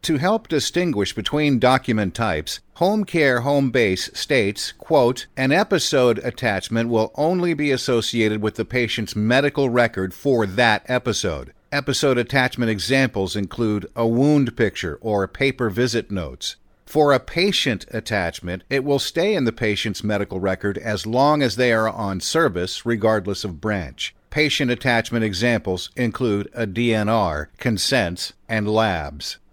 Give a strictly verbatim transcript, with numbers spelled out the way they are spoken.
To help distinguish between document types, HomeCare Homebase states, quote, "An episode attachment will only be associated with the patient's medical record for that episode. Episode attachment examples include a wound picture or paper visit notes. For a patient attachment, it will stay in the patient's medical record as long as they are on service, regardless of branch. Patient attachment examples include a D N R, consents, and labs."